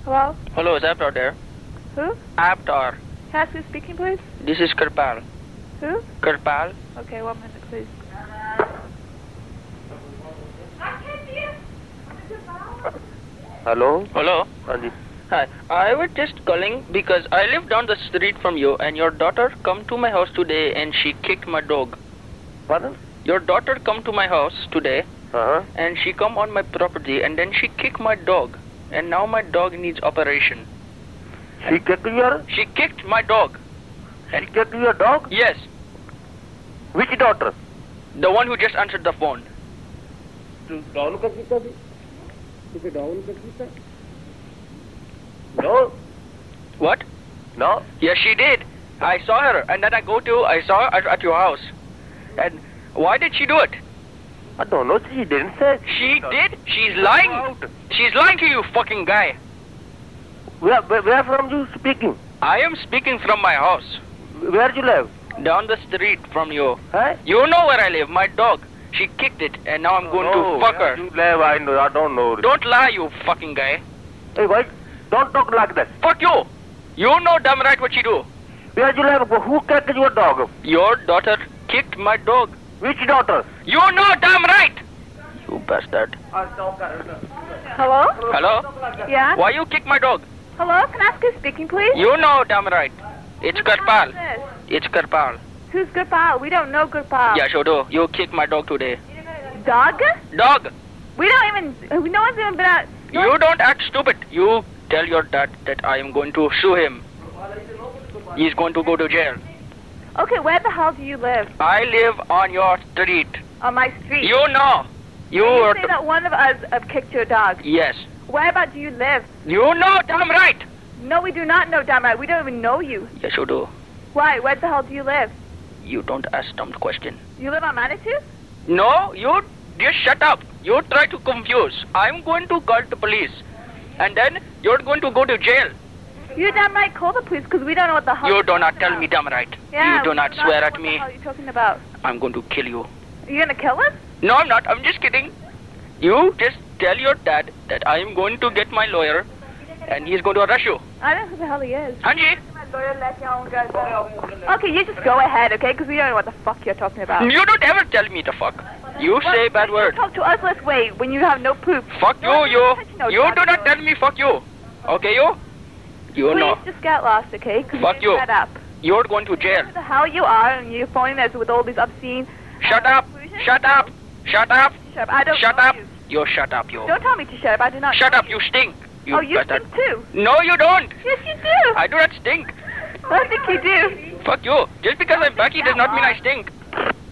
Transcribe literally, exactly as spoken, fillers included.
Hello? Hello, is Aptar there? Who? Aptar. Can I ask who's speaking, please? This is Kirpal. Who? Kirpal. Okay, one minute, please. Hello? Hello? Anji. Hi. I was just calling because I live down the street from you and your daughter come to my house today and she kicked my dog. Pardon? Your daughter come to my house today Uh-huh. and she come on my property and then she kicked my dog and now my dog needs operation. She kicked your... She kicked my dog. She kicked your dog? Yes, Which daughter? the one who just answered the phone. Down ka kita bhi? Tuke down ka kita? No. What? No. Yes, she did. I saw her and then I go to, I saw her at, at your house. And why did she do it? I don't know. She didn't say. She did? She's lying. She's lying to you, fucking guy. Where, where, where from you speaking? I am speaking from my house. Where you live? Down the street from you. Huh? You know where I live, my dog. She kicked it and now I'm going no, to fuck where her. you live, I know. I don't know. Don't lie, you fucking guy. Hey, why? Don't talk like that. Fuck you. You know damn right what she do. Where you live? Who kicked your dog? Your daughter kicked my dog. Which daughter? You know damn right. You bastard. Hello? Hello? Yeah? Why you kick my dog? Hello? Can I ask who's speaking, please? You know damn right. It's Who the hell Kirpal. is this? It's Kirpal. Who's Gurpal? We don't know Gurpal. Yeah, sure do. You kicked my dog today. Dog? Dog! We don't even... No one's even been out... No You one- don't act stupid. You tell your dad that I am going to sue him. He's going to go to jail. Okay, where the hell do you live? I live on your street. On my street. You know. You And are you say the- that one of us have kicked your dog. Yes. Where about do you live? You know damn right. No, we do not know, damn right. We don't even know you. Yes, you do. Why? Where the hell do you live? You don't ask dumb question. You live on Manitou? No, you just shut up. You try to confuse. I'm going to call the police. And then you're going to go to jail. You damn right call the police because we don't know what the hell You you're do not talking tell about. me damn right. Yeah, You do we not do swear know at what me. the hell you're talking about. I'm going to kill you. Are you gonna kill us? No, I'm not. I'm just kidding. You just tell your dad that I am going to get my lawyer and he's going to arrest you. I don't know who the hell he is. Hanji, Okay, you just go ahead, okay? Because we don't know what the fuck you're talking about. you don't ever tell me the fuck. You say bad You word. talk to us this way when you have no proof. Fuck No, you, you. no, You Dad, do not no. tell me fuck you. Okay, you? You Please know. just get lost, okay? Because Fuck you're you. fed up. You're going to jail. Who the hell you are and you're phoning us with all these obscene... Shut uh, up. conclusions? Shut up. Shut up. Shut up. I don't Shut know up. you. You shut up, you. Don't tell me to shut up. I do not Shut know up, you stink. You Oh, you bastard. stink too. No, you don't. Yes, you do. I do not stink. I think you do. Fuck you. Just because I'm Becky does not mean I stink.